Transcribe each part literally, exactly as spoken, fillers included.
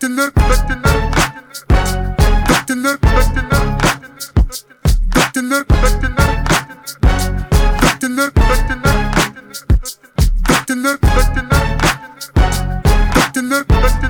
Даттилер, даттилер, даттилер, даттилер, даттилер, даттилер, даттилер, даттилер, даттилер, даттилер,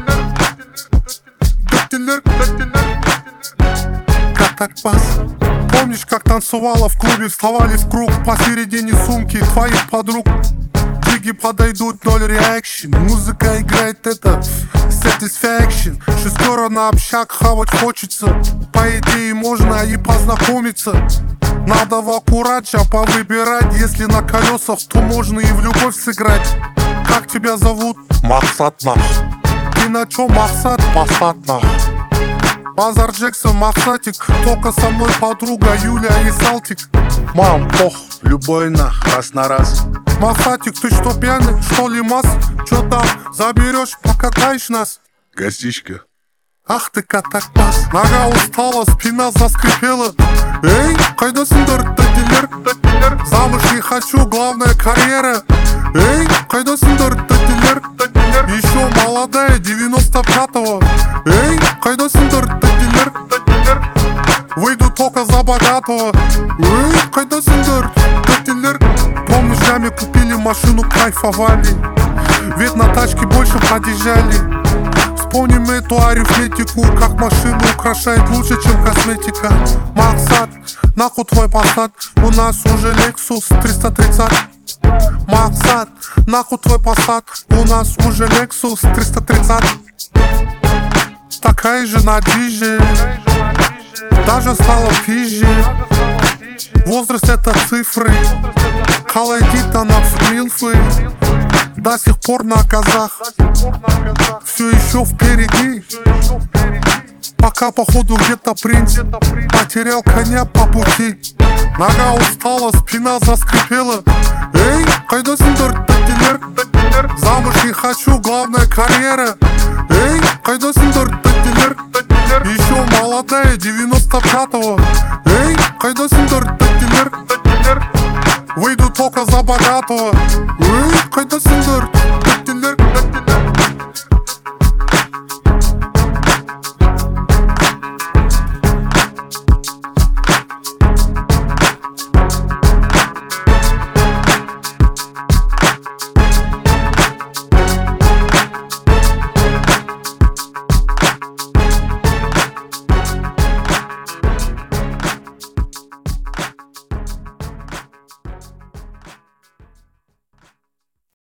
даттилер, даттилер. Как так пас? Помнишь, как танцевала в клубе, вставали в круг посередине сумки твоих подруг? Диги подойдут, ноль реакшн. Музыка играет, это satisfaction. Шестеро на общак, хавать хочется. По идее можно и познакомиться. Надо в аккуратча повыбирать. Если на колесах, то можно и в любовь сыграть. Как тебя зовут? Мақсат нах. Ты на чё, Мақсат? Мақсат нах. Базар Джексон, Мақсатик. Только со мной подруга Юля и Салтик. Мам, пох, любой нах, раз на раз. Мақсатик, ты что, пьяный? Что ли, мас? Чё там, заберешь, покатаешь нас? Гостичка. Ах ты катакпас. Нога устала, спина заскрипела. Эй, қайдасыңдар, даттилер, даттилер. Замуж не хочу, главная карьера. Эй, қайдасыңдар, даттилер, даттилер. Еще молодая, девяносто пятого. Эй, қайдасыңдар, даттилер, даттилер. Выйду только за богатого. Эй, қайдасыңдар, даттилер. Помнишь, сами купили машину, кайфовали. Ведь на тачке больше подъезжали. Вспомним эту арифметику, как машину украшает лучше, чем косметика. Мақсат, нахуй твой посад, у нас уже Lexus триста тридцать. Мақсат, нахуй твой посад, у нас уже Lexus триста тридцать. Такая же на диже, даже стала пизже. Возраст это цифры, колодит она в милфы. До сих пор на казах, все еще впереди. Пока походу где-то принц потерял коня по пути. Нога устала, спина заскрипела. Эй, қайдасыңдар, даттилер, даттилер. Замуж не хочу, главная карьера. Эй, қайдасыңдар, даттилер, даттилер. Еще молодая, девяносто пятого. Эй, қайдасыңдар, даттилер, даттилер. Выйду только за богатого. Эй, қайдасыңдар,